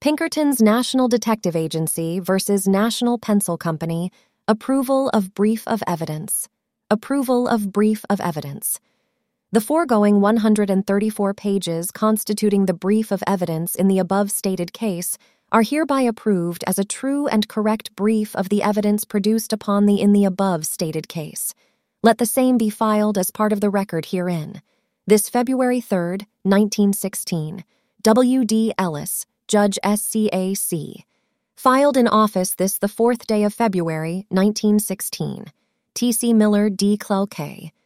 Pinkerton's National Detective Agency versus National Pencil Company, approval of brief of evidence. Approval of brief of evidence. The foregoing 134 pages constituting the brief of evidence in the above stated case are hereby approved as a true and correct brief of the evidence produced upon the in the above stated case. Let the same be filed as part of the record herein. This February 3rd, 1916, W.D. Ellis, Judge SCAC. Filed in office this the 4th day of February, 1916. T.C. Miller D. Clelkay.